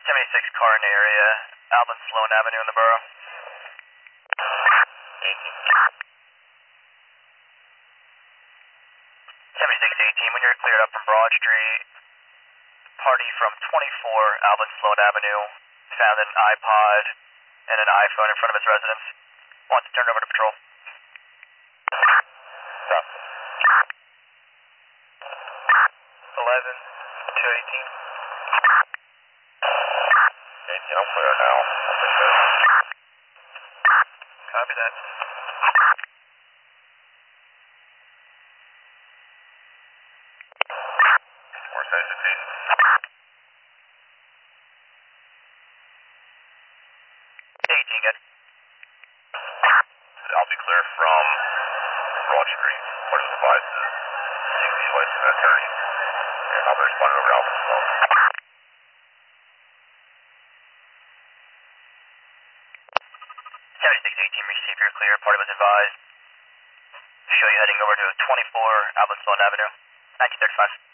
76 car in the area, Alvin Sloan Avenue in the borough. 7618, when you're cleared up from Broad Street, party from 24 Alvin Sloan Avenue found an iPod and an iPhone in front of his residence. Wants to turn it over to patrol. Stop. 11 to 18. 18, I'm clear now. Copy that. More sensitive. 18, good. I'll be clear from Broad Street. What is advised to seek the advice of an attorney. And I'll be responding over to Alvin Sloan. 7618, receive your clear. Party was advised. Show you heading over to 24 Alvin Sloan Avenue, 1935.